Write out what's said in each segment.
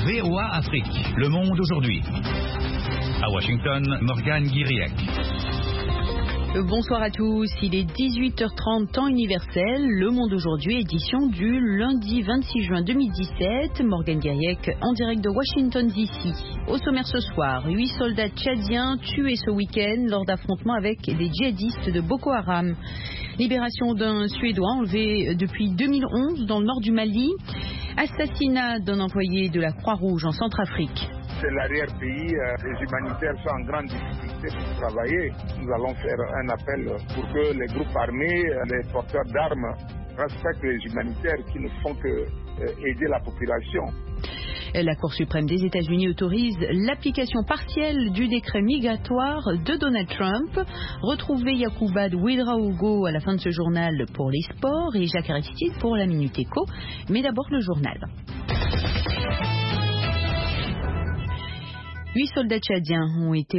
VOA Afrique, le monde aujourd'hui. À Washington, Morgane Guiriec. Bonsoir à tous, il est 18h30 temps universel, Le Monde aujourd'hui, édition du lundi 26 juin 2017, Morgane Guiriec en direct de Washington DC. Au sommaire ce soir, 8 soldats tchadiens tués ce week-end lors d'affrontements avec des djihadistes de Boko Haram. Libération d'un Suédois enlevé depuis 2011 dans le nord du Mali. Assassinat d'un employé de la Croix-Rouge en Centrafrique. C'est l'arrière-pays, les humanitaires sont en grande difficulté pour travailler. Nous allons faire un appel pour que les groupes armés, les porteurs d'armes respectent les humanitaires qui ne font que aider la population. La Cour suprême des États-Unis autorise l'application partielle du décret migratoire de Donald Trump. Retrouvez Yacouba Ouedraogo à la fin de ce journal pour les sports et Jacques Aristide pour la Minute Éco. Mais d'abord le journal. 8 soldats tchadiens ont été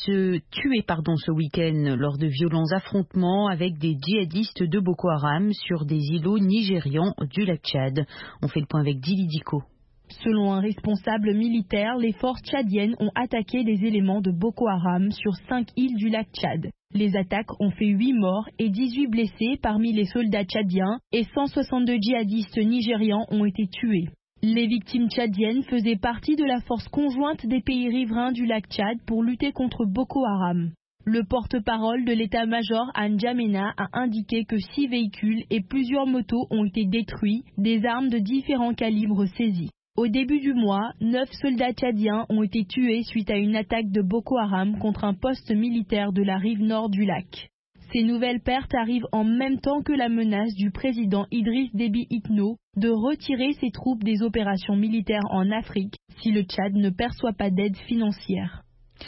tués ce week-end lors de violents affrontements avec des djihadistes de Boko Haram sur des îlots nigérians du lac Tchad. On fait le point avec Dili Diko. Selon un responsable militaire, les forces tchadiennes ont attaqué des éléments de Boko Haram sur 5 îles du lac Tchad. Les attaques ont fait 8 morts et 18 blessés parmi les soldats tchadiens et 162 djihadistes nigérians ont été tués. Les victimes tchadiennes faisaient partie de la force conjointe des pays riverains du lac Tchad pour lutter contre Boko Haram. Le porte-parole de l'état-major Anne Djamena a indiqué que 6 véhicules et plusieurs motos ont été détruits, des armes de différents calibres saisies. Au début du mois, 9 soldats tchadiens ont été tués suite à une attaque de Boko Haram contre un poste militaire de la rive nord du lac. Ces nouvelles pertes arrivent en même temps que la menace du président Idriss Déby Itno de retirer ses troupes des opérations militaires en Afrique si le Tchad ne perçoit pas d'aide financière.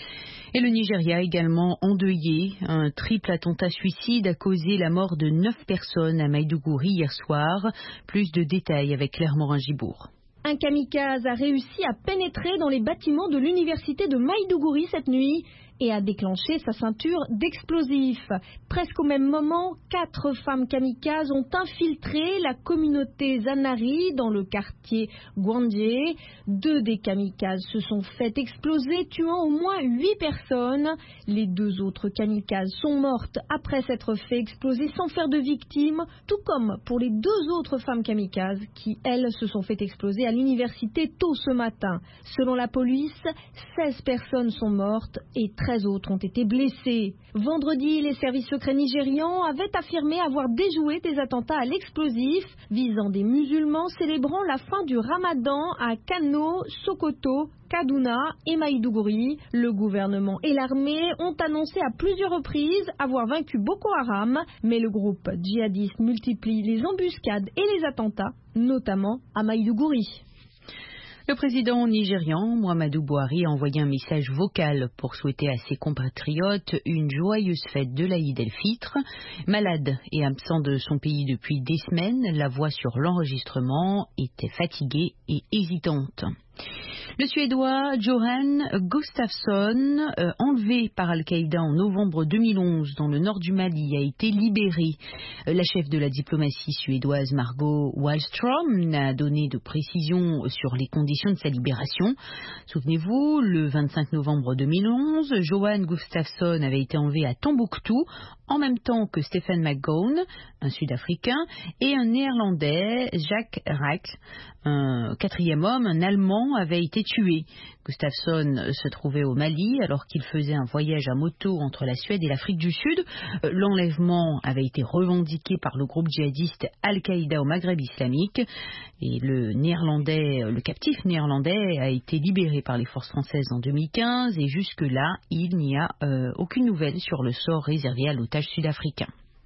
Et le Nigeria également endeuillé. Un triple attentat suicide a causé la mort de 9 personnes à Maïdougouri hier soir. Plus de détails avec Claire Morin-Gibourg. Un kamikaze a réussi à pénétrer dans les bâtiments de l'université de Maïdougouri cette nuit et a déclenché sa ceinture d'explosifs. Presque au même moment, 4 femmes kamikazes ont infiltré la communauté Zanari dans le quartier Gwandje. 2 des kamikazes se sont fait exploser, tuant au moins 8 personnes. Les 2 autres kamikazes sont mortes après s'être fait exploser sans faire de victimes, tout comme pour les 2 autres femmes kamikazes qui, elles, se sont fait exploser à l'université tôt ce matin. Selon la police, 16 personnes sont mortes et 13 autres ont été blessés. Vendredi, les services secrets nigérians avaient affirmé avoir déjoué des attentats à l'explosif visant des musulmans célébrant la fin du Ramadan à Kano, Sokoto, Kaduna et Maïdougouri. Le gouvernement et l'armée ont annoncé à plusieurs reprises avoir vaincu Boko Haram, mais le groupe djihadiste multiplie les embuscades et les attentats, notamment à Maïdougouri. Le président nigérian Muhammadu Buhari a envoyé un message vocal pour souhaiter à ses compatriotes une joyeuse fête de l'Aïd el-Fitr. Malade et absent de son pays depuis des semaines, la voix sur l'enregistrement était fatiguée et hésitante. Le Suédois Johan Gustafsson, enlevé par Al-Qaïda en novembre 2011 dans le nord du Mali, a été libéré. La chef de la diplomatie suédoise Margot Wallström n'a donné de précisions sur les conditions de sa libération. Souvenez-vous, le 25 novembre 2011, Johan Gustafsson avait été enlevé à Tombouctou en même temps que Stephen McGowan, un Sud-Africain, et un Néerlandais, Jacques Rack. Un 4e homme, un Allemand, avait été tué. Gustafsson se trouvait au Mali alors qu'il faisait un voyage à moto entre la Suède et l'Afrique du Sud. L'enlèvement avait été revendiqué par le groupe djihadiste Al-Qaïda au Maghreb islamique et le captif néerlandais a été libéré par les forces françaises en 2015 et jusque-là, il n'y a aucune nouvelle sur le sort réservé à l'otage sud-africain.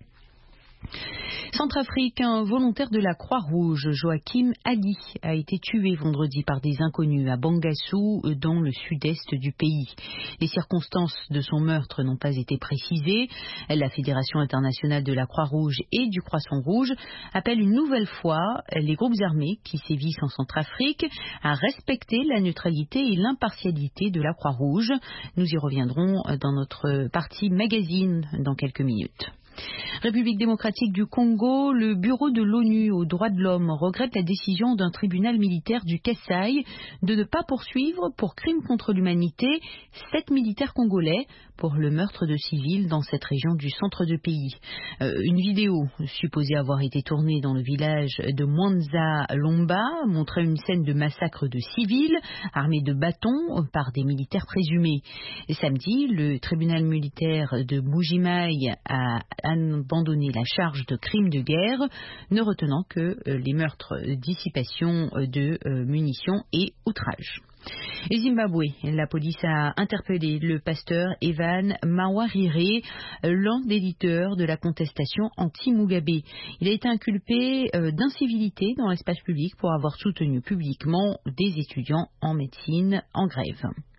Centrafrique, un volontaire de la Croix-Rouge, Joachim Ali, a été tué vendredi par des inconnus à Bangassou, dans le sud-est du pays. Les circonstances de son meurtre n'ont pas été précisées. La Fédération internationale de la Croix-Rouge et du Croissant Rouge appelle une nouvelle fois les groupes armés qui sévissent en Centrafrique à respecter la neutralité et l'impartialité de la Croix-Rouge. Nous y reviendrons dans notre partie magazine dans quelques minutes. République démocratique du Congo, le bureau de l'ONU aux droits de l'homme regrette la décision d'un tribunal militaire du Kasaï de ne pas poursuivre pour crimes contre l'humanité 7 militaires congolais pour le meurtre de civils dans cette région du centre du pays. Une vidéo supposée avoir été tournée dans le village de Mwanza Lomba montrait une scène de massacre de civils armés de bâtons par des militaires présumés. Samedi, le tribunal militaire de Mbuji-Mayi a abandonné la charge de crimes de guerre, ne retenant que les meurtres, dissipation de munitions et outrages. Et Zimbabwe, la police a interpellé le pasteur Evan Mawarire, l'un des leaders de la contestation anti-Mugabe. Il a été inculpé d'incivilité dans l'espace public pour avoir soutenu publiquement des étudiants en médecine en grève.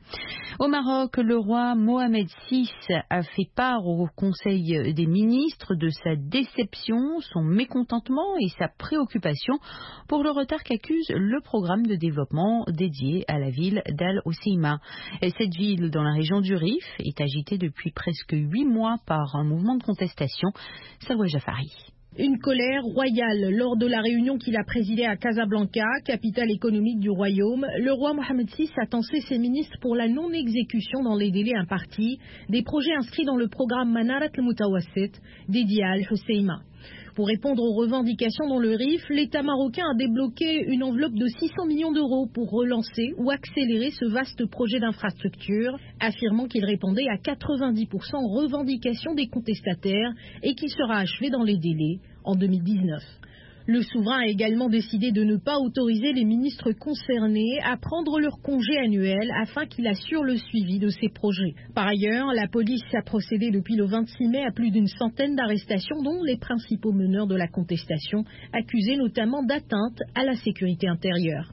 Au Maroc, le roi Mohamed VI a fait part au Conseil des ministres de sa déception, son mécontentement et sa préoccupation pour le retard qu'accuse le programme de développement dédié à la ville d'Al Hoceima. Cette ville, dans la région du Rif, est agitée depuis presque 8 mois par un mouvement de contestation. Salwa Jafari. Une colère royale lors de la réunion qu'il a présidée à Casablanca, capitale économique du royaume. Le roi Mohamed VI a tensé ses ministres pour la non-exécution dans les délais impartis des projets inscrits dans le programme Manarat al-Mutawassit dédié à Al-Hoceima. Pour répondre aux revendications dans le Rif, l'État marocain a débloqué une enveloppe de 600 millions d'euros pour relancer ou accélérer ce vaste projet d'infrastructure, affirmant qu'il répondait à 90% aux revendications des contestataires et qu'il sera achevé dans les délais en 2019. Le souverain a également décidé de ne pas autoriser les ministres concernés à prendre leur congé annuel afin qu'il assure le suivi de ces projets. Par ailleurs, la police a procédé depuis le 26 mai à plus d'une centaine d'arrestations, dont les principaux meneurs de la contestation, accusés notamment d'atteinte à la sécurité intérieure.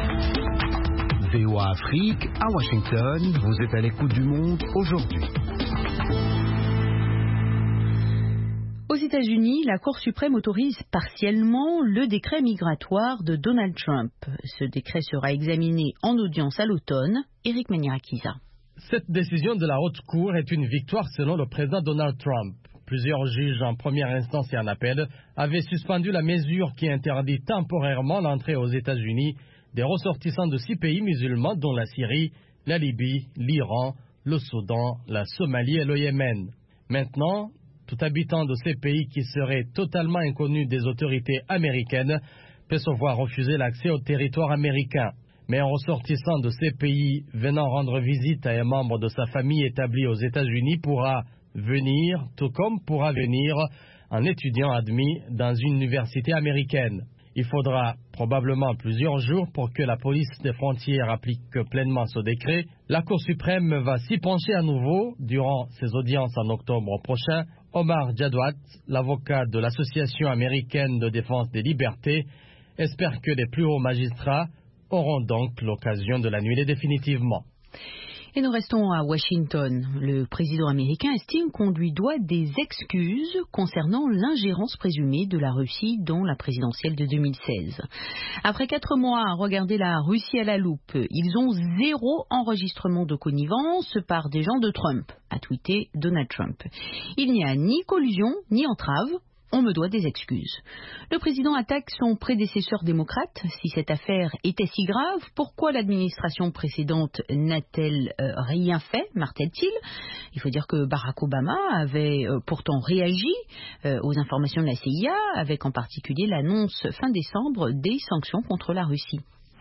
VOA Afrique, à Washington, vous êtes à l'écoute du monde aujourd'hui. Aux États-Unis, la Cour suprême autorise partiellement le décret migratoire de Donald Trump. Ce décret sera examiné en audience à l'automne. Éric Maniarakiza. Cette décision de la Haute Cour est une victoire selon le président Donald Trump. Plusieurs juges en première instance et en appel avaient suspendu la mesure qui interdit temporairement l'entrée aux États-Unis des ressortissants de 6 pays musulmans dont la Syrie, la Libye, l'Iran, le Soudan, la Somalie et le Yémen. Maintenant, tout habitant de ces pays qui serait totalement inconnu des autorités américaines peut se voir refuser l'accès au territoire américain. Mais un ressortissant de ces pays venant rendre visite à un membre de sa famille établi aux États-Unis pourra venir, tout comme pourra venir un étudiant admis dans une université américaine. Il faudra probablement plusieurs jours pour que la police des frontières applique pleinement ce décret. La Cour suprême va s'y pencher à nouveau durant ses audiences en octobre prochain. Omar Jadwat, l'avocat de l'Association américaine de défense des libertés, espère que les plus hauts magistrats auront donc l'occasion de l'annuler définitivement. Et nous restons à Washington. Le président américain estime qu'on lui doit des excuses concernant l'ingérence présumée de la Russie dans la présidentielle de 2016. Après 4 mois à regarder la Russie à la loupe, ils ont 0 enregistrement de connivence par des gens de Trump, a tweeté Donald Trump. Il n'y a ni collusion ni entrave. On me doit des excuses. Le président attaque son prédécesseur démocrate. Si cette affaire était si grave, pourquoi l'administration précédente n'a-t-elle rien fait, martèle-t-il? Il faut dire que Barack Obama avait pourtant réagi aux informations de la CIA, avec en particulier l'annonce fin décembre des sanctions contre la Russie.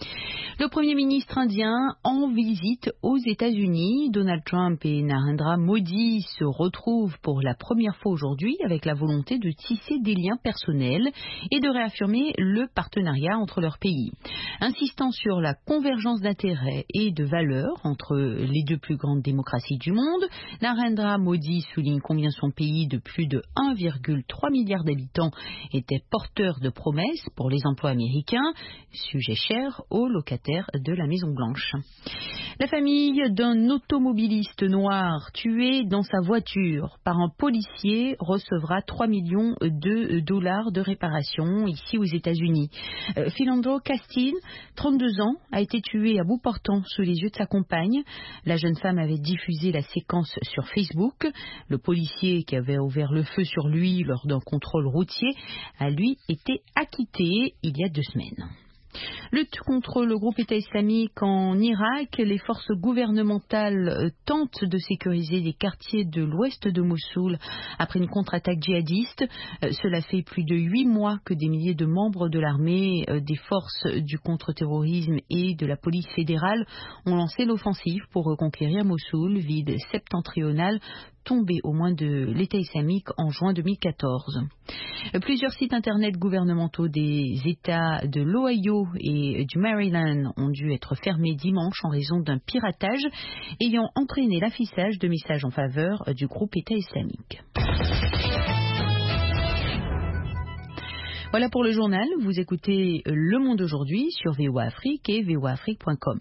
Le Premier ministre indien en visite aux États-Unis. Donald Trump et Narendra Modi se retrouvent pour la première fois aujourd'hui avec la volonté de tisser des liens personnels et de réaffirmer le partenariat entre leurs pays. Insistant sur la convergence d'intérêts et de valeurs entre les deux plus grandes démocraties du monde, Narendra Modi souligne combien son pays de plus de 1,3 milliard d'habitants était porteur de promesses pour les emplois américains, sujet cher aux locataires de la Maison-Blanche. La famille d'un automobiliste noir tué dans sa voiture par un policier recevra 3 millions de dollars de réparation ici aux États-Unis. Philandro Castile, 32 ans, a été tué à bout portant sous les yeux de sa compagne. La jeune femme avait diffusé la séquence sur Facebook. Le policier qui avait ouvert le feu sur lui lors d'un contrôle routier a lui été acquitté il y a 2 semaines. Lutte contre le groupe État islamique en Irak, les forces gouvernementales tentent de sécuriser les quartiers de l'ouest de Mossoul après une contre-attaque djihadiste. Cela fait plus de 8 mois que des milliers de membres de l'armée, des forces du contre-terrorisme et de la police fédérale ont lancé l'offensive pour reconquérir Mossoul, ville septentrionale tombé aux mains de l'État islamique en juin 2014. Plusieurs sites internet gouvernementaux des États de l'Ohio et du Maryland ont dû être fermés dimanche en raison d'un piratage ayant entraîné l'affichage de messages en faveur du groupe État islamique. Voilà pour le journal. Vous écoutez Le Monde aujourd'hui sur VOA Afrique et voaafrique.com.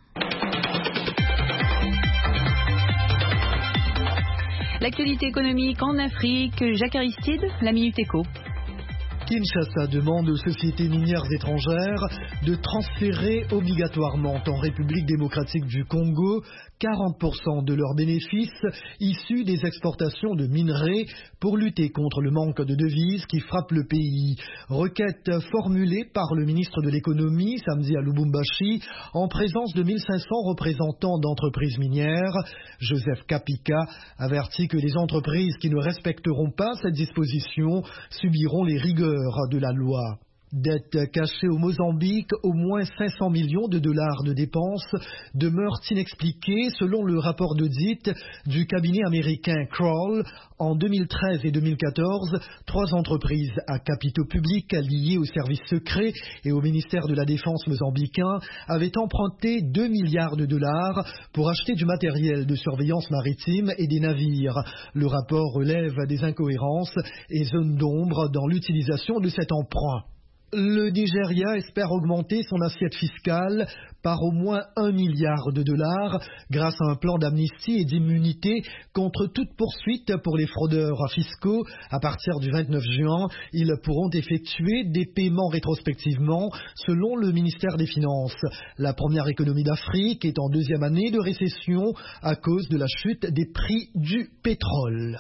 L'actualité économique en Afrique, Jacques Aristide, la Minute Éco. Kinshasa demande aux sociétés minières étrangères de transférer obligatoirement en République démocratique du Congo 40% de leurs bénéfices issus des exportations de minerais pour lutter contre le manque de devises qui frappe le pays. Requête formulée par le ministre de l'économie samedi à Lubumbashi en présence de 1500 représentants d'entreprises minières. Joseph Kapika avertit que les entreprises qui ne respecteront pas cette disposition subiront les rigueurs de la loi. Dette cachée au Mozambique, au moins 500 millions de dollars de dépenses demeurent inexpliquées selon le rapport d'audit du cabinet américain Kroll. En 2013 et 2014, 3 entreprises à capitaux publics liées aux services secrets et au ministère de la Défense mozambicain avaient emprunté 2 milliards de dollars pour acheter du matériel de surveillance maritime et des navires. Le rapport relève des incohérences et zones d'ombre dans l'utilisation de cet emprunt. Le Nigeria espère augmenter son assiette fiscale par au moins 1 milliard de dollars grâce à un plan d'amnistie et d'immunité contre toute poursuite pour les fraudeurs fiscaux. À partir du 29 juin, ils pourront effectuer des paiements rétrospectivement selon le ministère des Finances. La première économie d'Afrique est en 2e année de récession à cause de la chute des prix du pétrole.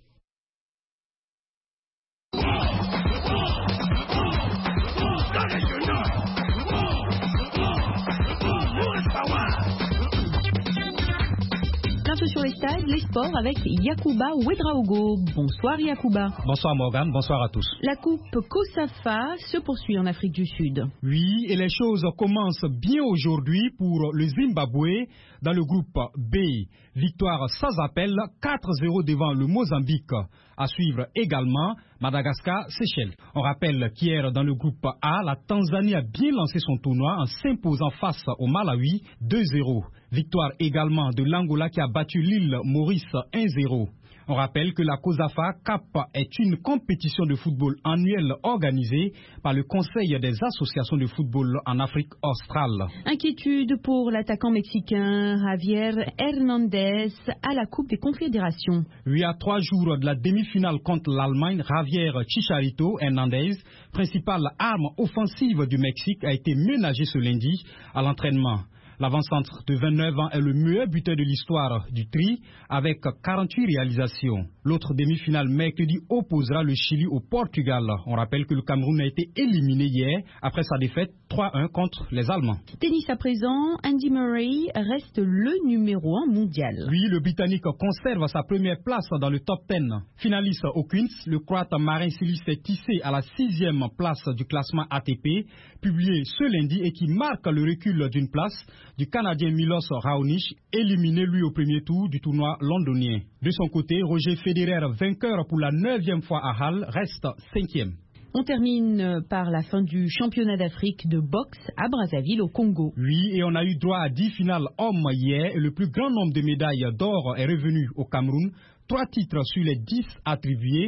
Sur les stades, les sports avec Yacouba Ouedraogo. Bonsoir Yacouba. Bonsoir Morgane, bonsoir à tous. La coupe COSAFA se poursuit en Afrique du Sud. Oui, et les choses commencent bien aujourd'hui pour le Zimbabwe dans le groupe B. Victoire sans appel, 4-0 devant le Mozambique. À suivre également Madagascar-Seychelles. On rappelle qu'hier dans le groupe A, la Tanzanie a bien lancé son tournoi en s'imposant face au Malawi 2-0. Victoire également de l'Angola qui a battu l'île Maurice 1-0. On rappelle que la COSAFA CAP est une compétition de football annuelle organisée par le Conseil des associations de football en Afrique australe. Inquiétude pour l'attaquant mexicain Javier Hernandez à la Coupe des Confédérations. Oui, à 3 jours de la demi-finale contre l'Allemagne, Javier Chicharito Hernandez, principale arme offensive du Mexique, a été ménagé ce lundi à l'entraînement. L'avant-centre de 29 ans est le meilleur buteur de l'histoire du Tri avec 48 réalisations. L'autre demi-finale mercredi opposera le Chili au Portugal. On rappelle que le Cameroun a été éliminé hier après sa défaite 3-1 contre les Allemands. Tennis à présent, Andy Murray reste le numéro 1 mondial. Oui, le Britannique conserve sa première place dans le top 10. Finaliste au Queens, le Croate Marin Cilic s'est tissé à la 6e place du classement ATP, publié ce lundi et qui marque le recul d'une place du Canadien Milos Raonic, éliminé lui au premier tour du tournoi londonien. De son côté, Roger Federer, vainqueur pour la 9e fois à Halle, reste 5e. On termine par la fin du championnat d'Afrique de boxe à Brazzaville au Congo. Oui, et on a eu droit à 10 finales hommes hier et le plus grand nombre de médailles d'or est revenu au Cameroun. 3 titres sur les 10 attribués.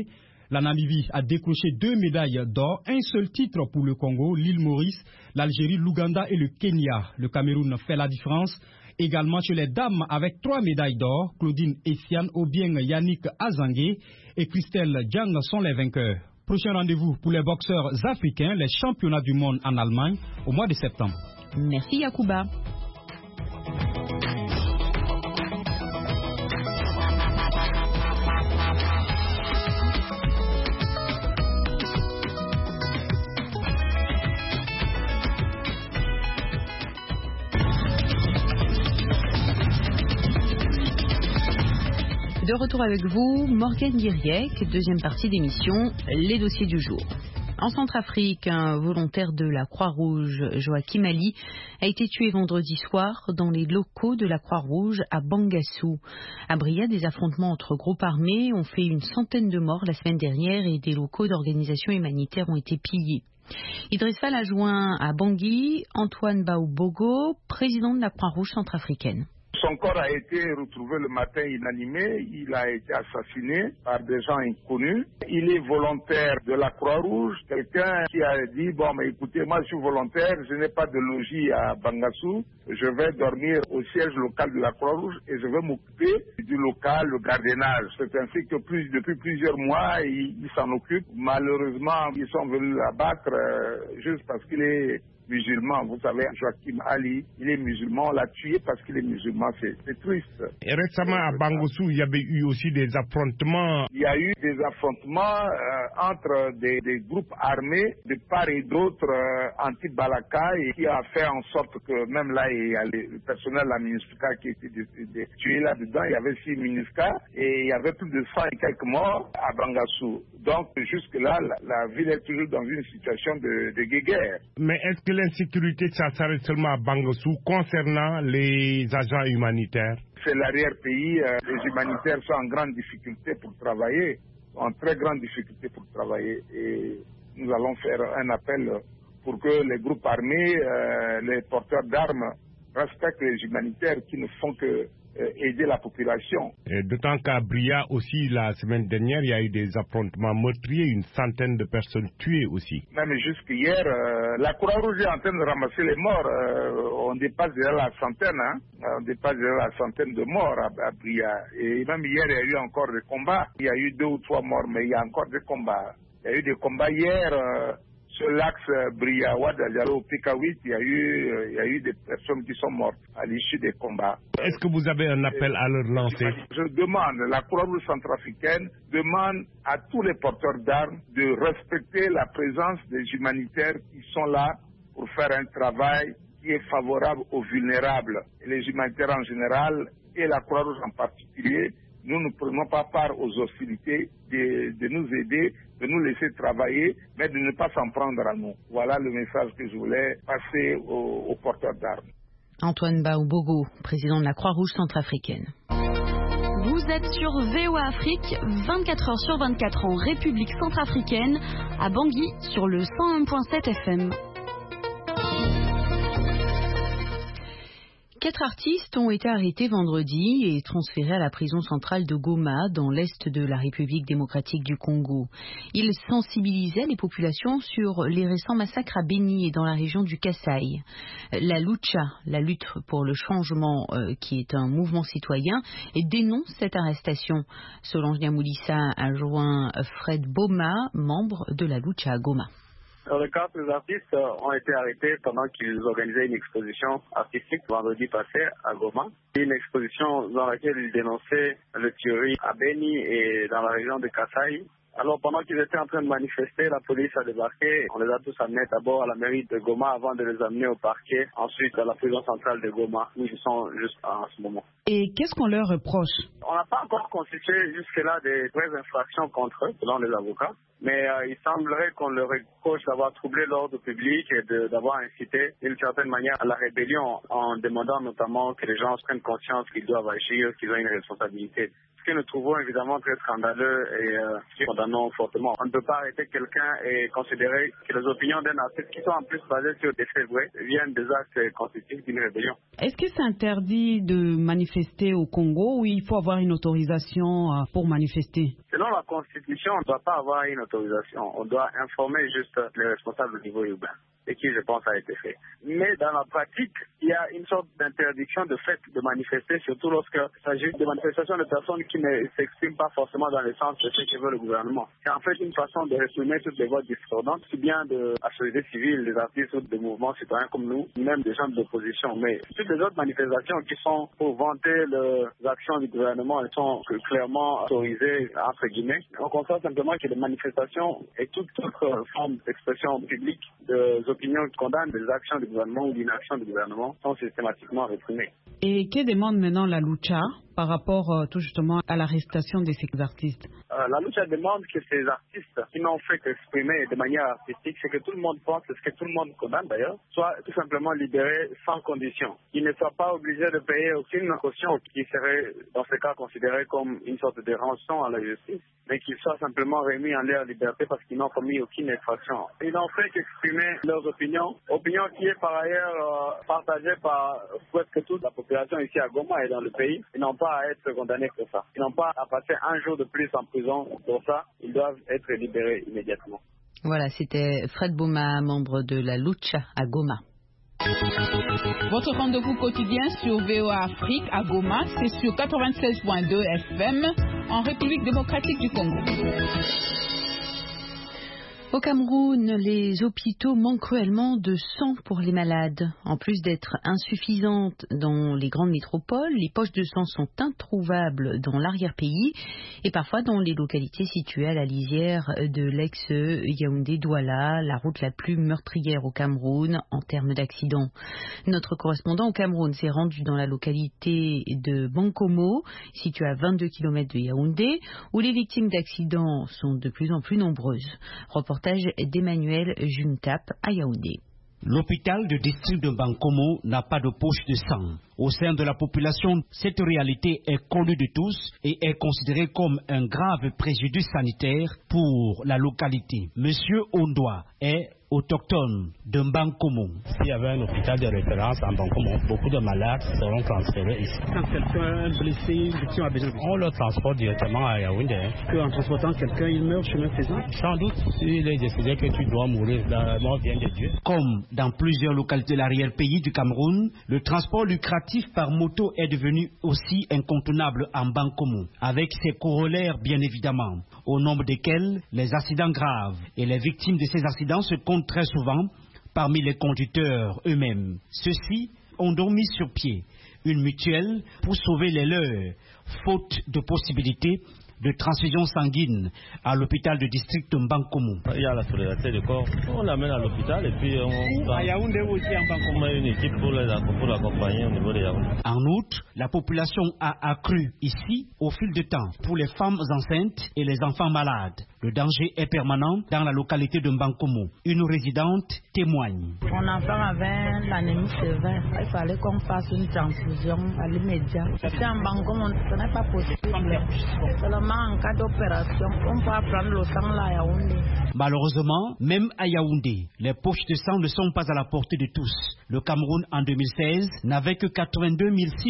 La Namibie a décroché 2 médailles d'or, un seul titre pour le Congo, l'île Maurice, l'Algérie, l'Ouganda et le Kenya. Le Cameroun fait la différence. Également chez les dames avec 3 médailles d'or, Claudine Essiane, Obieng Yannick Azangué et Christelle Diang sont les vainqueurs. Prochain rendez-vous pour les boxeurs africains, les championnats du monde en Allemagne au mois de septembre. Merci Yacouba. De retour avec vous, Morgane Guiriec, deuxième partie d'émission, les dossiers du jour. En Centrafrique, un volontaire de la Croix-Rouge, Joachim Ali, a été tué vendredi soir dans les locaux de la Croix-Rouge à Bangassou. À Bria, des affrontements entre groupes armés ont fait une centaine de morts la semaine dernière et des locaux d'organisations humanitaires ont été pillés. Idriss Fall a joint à Bangui Antoine Baoubogo, président de la Croix-Rouge centrafricaine. Son corps a été retrouvé le matin inanimé. Il a été assassiné par des gens inconnus. Il est volontaire de la Croix-Rouge. Quelqu'un qui a dit, bon, mais écoutez, moi je suis volontaire, je n'ai pas de logis à Bangassou. Je vais dormir au siège local de la Croix-Rouge et je vais m'occuper du local, le gardiennage. C'est ainsi que depuis plusieurs mois, il s'en occupe. Malheureusement, ils sont venus l'abattre juste parce qu'il est musulman. Vous savez, Joachim Ali, il est musulman, on l'a tué parce qu'il est musulman, c'est triste. Et récemment à Bangassou, il y avait eu aussi des affrontements. Il y a eu des affrontements entre des groupes armés de part et d'autre anti-Balaka et qui a fait en sorte que même là, il y a le personnel de la MINUSCA qui était tué là-dedans. Il y avait 6 MINUSCA et il y avait plus de 100 et quelques morts à Bangassou. Donc jusque-là, la ville est toujours dans une situation de guéguerre. Mais est-ce que l'insécurité, ça s'arrête seulement à Bangassou concernant les agents humanitaires? C'est l'arrière-pays. Les humanitaires sont en grande difficulté pour travailler, en très grande difficulté pour travailler. Et nous allons faire un appel pour que les groupes armés, les porteurs d'armes, respectent les humanitaires qui ne font que aider la population. D'autant qu'à Bria aussi, la semaine dernière, il y a eu des affrontements meurtriers, une centaine de personnes tuées aussi. Même jusqu'hier, la Croix-Rouge est en train de ramasser les morts. On dépasse déjà la centaine, hein. On dépasse déjà la centaine de morts à Bria. Et même hier, il y a eu encore des combats. Il y a eu 2 ou 3 morts, mais il y a encore des combats. Il y a eu des combats hier. Sur l'axe Bria-Ouadajalo-Pika8, il y a eu des personnes qui sont mortes à l'issue des combats. Est-ce que vous avez un appel à leur lancer? Je demande, la Croix-Rouge centrafricaine demande à tous les porteurs d'armes de respecter la présence des humanitaires qui sont là pour faire un travail qui est favorable aux vulnérables. Et les humanitaires en général et la Croix-Rouge en particulier, nous ne prenons pas part aux hostilités, de nous aider, de nous laisser travailler, mais de ne pas s'en prendre à nous. Voilà le message que je voulais passer aux porteurs d'armes. Antoine Baoubogo, président de la Croix-Rouge centrafricaine. Vous êtes sur VOA Afrique, 24 heures sur 24 en République centrafricaine, à Bangui, sur le 101.7 FM. 4 artistes ont été arrêtés vendredi et transférés à la prison centrale de Goma, dans l'est de la République démocratique du Congo. Ils sensibilisaient les populations sur les récents massacres à Beni et dans la région du Kasaï. La Lucha, la lutte pour le changement, qui est un mouvement citoyen, dénonce cette arrestation. Solange Niamoulissa a joint Fred Boma, membre de la Lucha à Goma. Dans le cas, les artistes ont été arrêtés pendant qu'ils organisaient une exposition artistique vendredi passé à Goma. Une exposition dans laquelle ils dénonçaient le tuerie à Beni et dans la région de Kasaï. Alors pendant qu'ils étaient en train de manifester, la police a débarqué. On les a tous amenés d'abord à la mairie de Goma avant de les amener au parquet. Ensuite à la prison centrale de Goma, où ils sont juste en ce moment. Et qu'est-ce qu'on leur reproche? On n'a pas encore constitué jusque-là des vraies infractions contre eux, selon les avocats. Mais il semblerait qu'on leur reproche d'avoir troublé l'ordre public et d'avoir incité d'une certaine manière à la rébellion en demandant notamment que les gens prennent conscience qu'ils doivent agir, qu'ils ont une responsabilité. Ce que nous trouvons évidemment très scandaleux et qui condamnons fortement. On ne peut pas arrêter quelqu'un et considérer que les opinions d'un artiste qui sont en plus basées sur des faits vrais viennent des actes constitutifs d'une rébellion. Est-ce que c'est interdit de manifester au Congo ou il faut avoir une autorisation pour manifester? Selon Selon la Constitution, on ne doit pas avoir une autorisation. On doit informer juste les responsables au niveau urbain, et qui, je pense, a été fait. Mais dans la pratique, il y a une sorte d'interdiction de fait de manifester, surtout lorsqu'il s'agit de manifestations de personnes qui ne s'expriment pas forcément dans le sens de ce que veut le gouvernement. C'est en fait une façon de réprimer toutes les voix discordantes, aussi bien de la société civile, des artistes ou des mouvements citoyens comme nous, même des gens de l'opposition. Mais toutes les autres manifestations qui sont pour vanter les actions du gouvernement, elles sont clairement autorisées, entre guillemets. On constate simplement que les manifestations et toute autre forme d'expression publique des opinions qui condamnent des actions du gouvernement ou l'inaction du gouvernement sont systématiquement réprimées. Et que demande maintenant la Lucha par rapport tout justement à l'arrestation de ces artistes? La Lucha demande que ces artistes qui n'ont fait qu'exprimer de manière artistique ce que tout le monde pense et ce que tout le monde condamne d'ailleurs, soient tout simplement libérés sans condition. Ils ne soient pas obligés de payer aucune caution qui serait dans ce cas considérée comme une sorte de rançon à la justice, mais qu'ils soient simplement remis en leur liberté parce qu'ils n'ont commis aucune infraction. Ils n'ont fait qu'exprimer leurs opinions qui est par ailleurs partagée par presque toute la population ici à Goma et dans le pays. Ils n'ont pas à être condamnés pour ça. Ils n'ont pas à passer un jour de plus en prison pour ça. Ils doivent être libérés immédiatement. Voilà, c'était Fred Boma, membre de la Lucha à Goma. Votre rendez-vous quotidien sur VOA Afrique à Goma, c'est sur 96.2 FM en République démocratique du Congo. Au Cameroun, les hôpitaux manquent cruellement de sang pour les malades. En plus d'être insuffisantes dans les grandes métropoles, les poches de sang sont introuvables dans l'arrière-pays et parfois dans les localités situées à la lisière de l'ex-Yaoundé-Douala, la route la plus meurtrière au Cameroun en termes d'accidents. Notre correspondant au Cameroun s'est rendu dans la localité de Bankomo, située à 22 km de Yaoundé, où les victimes d'accidents sont de plus en plus nombreuses. Reportage d'Emmanuel Juntap à Yaoundé. L'hôpital de district de Bankomo n'a pas de poche de sang. Au sein de la population, cette réalité est connue de tous et est considérée comme un grave préjudice sanitaire pour la localité. Monsieur Ondoa est autochtone de Bankomo. S'il y avait un hôpital de référence à Bankomo, beaucoup de malades seront transférés ici. Quand quelqu'un est blessé, une victime a besoin de... On le transporte directement à Yaoundé. En transportant quelqu'un, il meurt chemin faisant? Sans doute, s'il est décidé que tu dois mourir, la mort vient de Dieu. Comme dans plusieurs localités de l'arrière-pays du Cameroun, le transport lucratif par moto est devenu aussi incontournable en Bankomo, avec ses corollaires bien évidemment, au nombre desquels les accidents graves. Et les victimes de ces accidents se comptent très souvent parmi les conducteurs eux-mêmes. Ceux-ci ont donc mis sur pied une mutuelle pour sauver les leurs, faute de possibilités de transfusion sanguine à l'hôpital de district de Bankomo. Il y a la solidarité de corps. On l'amène à l'hôpital et puis on Yaoundé aussi en Bankomo. met une équipe pour l'accompagner au niveau de Yaoundé. En outre, la population a accru ici au fil du temps pour les femmes enceintes et les enfants malades. Le danger est permanent dans la localité de Bankomo. Une résidente témoigne. Mon enfant avait l'anémie sévère. Il fallait qu'on fasse une transfusion à l'immédiat. Ici en Bankomo, ce n'est pas possible. Seulement en cas d'opération, on peut prendre le sang là à Yaoundé. Malheureusement, même à Yaoundé, les poches de sang ne sont pas à la portée de tous. Le Cameroun, en 2016, n'avait que 82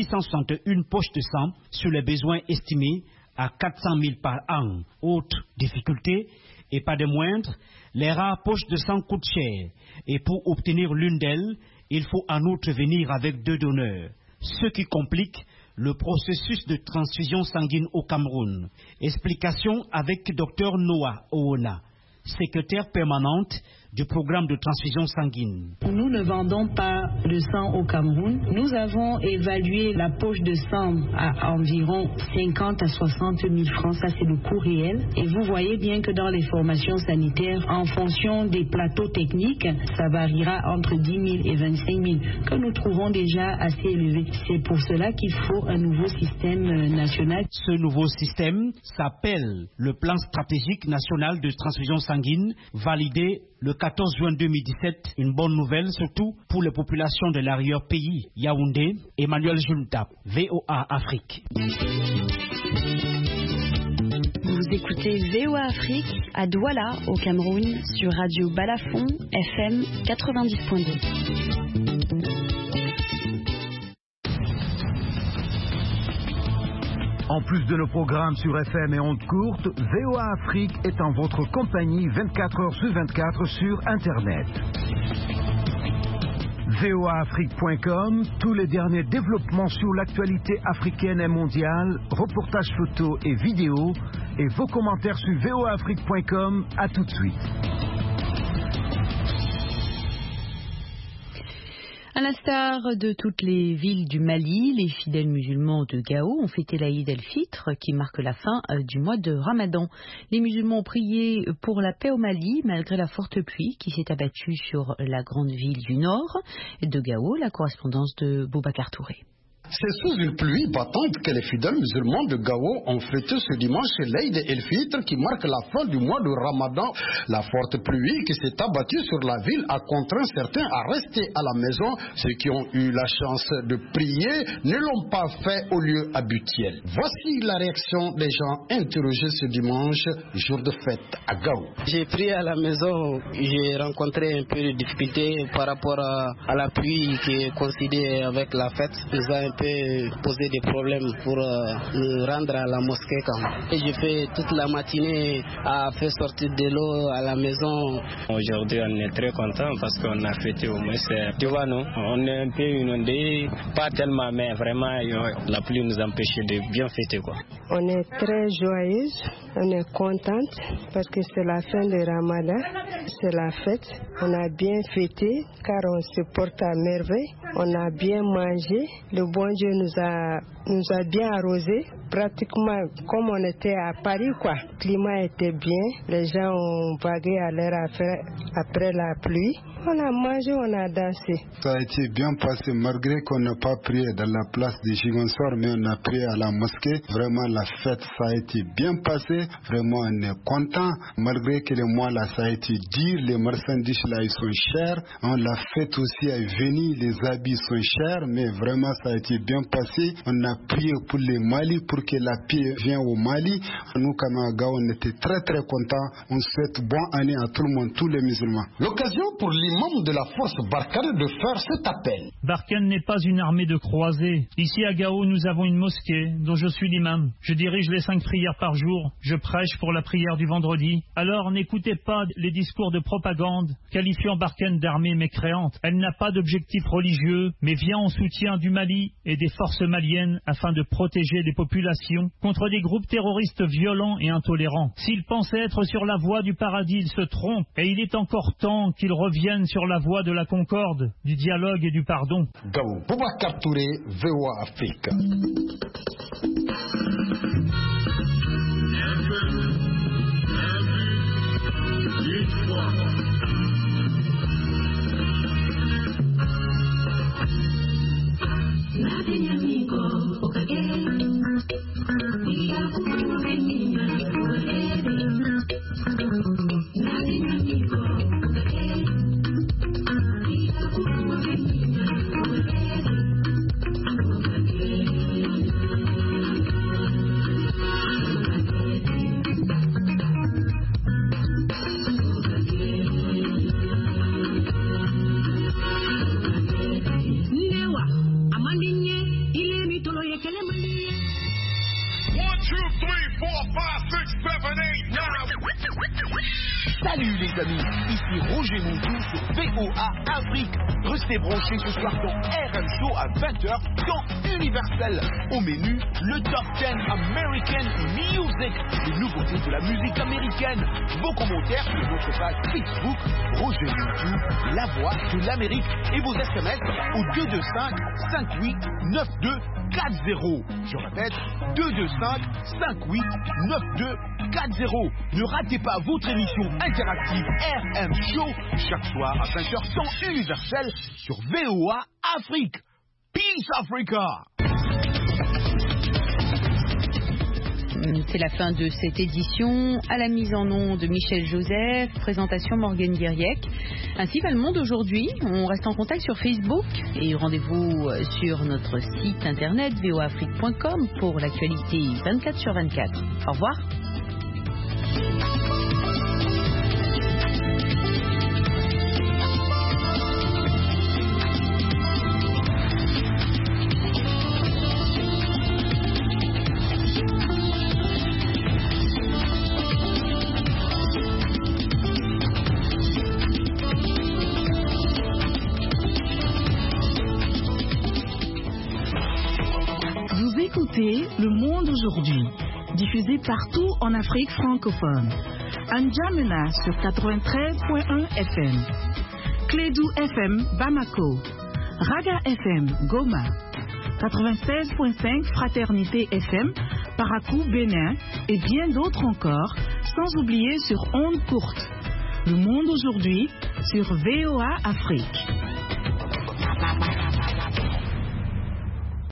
661 poches de sang sur les besoins estimés à 400 000 par an. Autre difficulté, et pas de moindre, les rares poches de sang coûtent cher. Et pour obtenir l'une d'elles, il faut en outre venir avec 2 donneurs. Ce qui complique le processus de transfusion sanguine au Cameroun. Explication avec Dr Noah Oona, secrétaire permanente du programme de transfusion sanguine. Nous ne vendons pas de sang au Cameroun. Nous avons évalué la poche de sang à environ 50 à 60 000 francs. Ça, c'est le coût réel. Et vous voyez bien que dans les formations sanitaires, en fonction des plateaux techniques, ça variera entre 10 000 et 25 000, que nous trouvons déjà assez élevés. C'est pour cela qu'il faut un nouveau système national. Ce nouveau système s'appelle le Plan stratégique national de transfusion sanguine, validé le 14 juin 2017, une bonne nouvelle surtout pour les populations de l'arrière-pays. Yaoundé, Emmanuel Juntap, VOA Afrique. Vous écoutez VOA Afrique à Douala, au Cameroun, sur Radio Balafon, FM 90.2. En plus de nos programmes sur FM et ondes courtes, VOA Afrique est en votre compagnie 24 heures sur 24 sur Internet. voaafrique.com, tous les derniers développements sur l'actualité africaine et mondiale, reportages photos et vidéos, et vos commentaires sur voaafrique.com. À tout de suite. À l'instar de toutes les villes du Mali, les fidèles musulmans de Gao ont fêté l'Aïd el-Fitr qui marque la fin du mois de Ramadan. Les musulmans ont prié pour la paix au Mali malgré la forte pluie qui s'est abattue sur la grande ville du nord de Gao. La correspondance de Boubacar Touré. C'est sous une pluie battante que les fidèles musulmans de Gao ont fêté ce dimanche l'Aïd el-Fitr qui marque la fin du mois de Ramadan. La forte pluie qui s'est abattue sur la ville a contraint certains à rester à la maison. Ceux qui ont eu la chance de prier ne l'ont pas fait au lieu habituel. Voici la réaction des gens interrogés ce dimanche, jour de fête à Gao. J'ai prié à la maison, j'ai rencontré un peu de difficultés par rapport à la pluie qui coïncidait avec la fête. Nous a un peu posé des problèmes pour nous rendre à la mosquée quand même. Et j'ai fait toute la matinée à faire sortir de l'eau à la maison. Aujourd'hui on est très content parce qu'on a fêté au moins. Tu vois non, on est un peu inondé, pas tellement mais vraiment la pluie nous empêchait de bien fêter quoi. On est très joyeuse, on est contente parce que c'est la fin de Ramadan, c'est la fête. On a bien fêté car on se porte à merveille, on a bien mangé. Le bon Dieu nous a bien arrosé, pratiquement comme on était à Paris quoi. Le climat était bien, les gens ont vagué à leur affaire après la pluie. On a mangé, on a dansé. Ça a été bien passé malgré qu'on n'a pas prié dans la place de Gigonsor, mais on a prié à la mosquée. Vraiment la fête, ça a été bien passé. Vraiment on est content malgré que le mois là ça a été dur. Les marchandises là ils sont chers. La fête aussi est venue, les habits sont chers, mais vraiment ça a été bien passé. On a prié pour le Mali pour que la paix vienne au Mali. Nous Kamaga on était très très contents. On souhaite bonne année à tout le monde, tous les musulmans. L'occasion pour l'imam de la force Barkhane de faire cet appel. Barkhane n'est pas une armée de croisés. Ici à Gao, nous avons une mosquée dont je suis l'imam. Je dirige les 5 prières par jour. Je prêche pour la prière du vendredi. Alors n'écoutez pas les discours de propagande qualifiant Barkhane d'armée mécréante. Elle n'a pas d'objectif religieux, mais vient en soutien du Mali et des forces maliennes afin de protéger les populations contre des groupes terroristes violents et intolérants. S'ils pensaient être sur la voie du paradis, ils se trompent et il est encore temps qu'ils reviennent sur la voie de la concorde, du dialogue et du pardon. Gao, Boubacar Touré, VOA Afrique. Salut les amis, ici Roger Moudou sur VOA Afrique. Restez branchés ce soir dans RM Show à 20h dans Universel. Au menu, le Top 10 American Music, les nouveautés de la musique américaine. Vos commentaires sur votre page Facebook, Roger Moudou, la voix de l'Amérique. Et vos SMS au 225 58 92 40. Je répète, 225 58 92 40. Ne ratez pas votre émission interactive RM Show chaque soir à 20h temps universel sur VOA Afrique. Peace Africa. C'est la fin de cette édition. À la mise en onde de Michel Joseph, présentation Morgane Guiriec. Ainsi va le monde aujourd'hui. On reste en contact sur Facebook et rendez-vous sur notre site internet voaafrique.com pour l'actualité 24/24. Au revoir. écoutez Le Monde aujourd'hui, diffusé partout en Afrique francophone. N'Djamena sur 93.1 FM. Clédou FM Bamako. Raga FM Goma. 96.5 Fraternité FM Parakou Bénin et bien d'autres encore, sans oublier sur ondes courtes. Le Monde aujourd'hui sur VOA Afrique.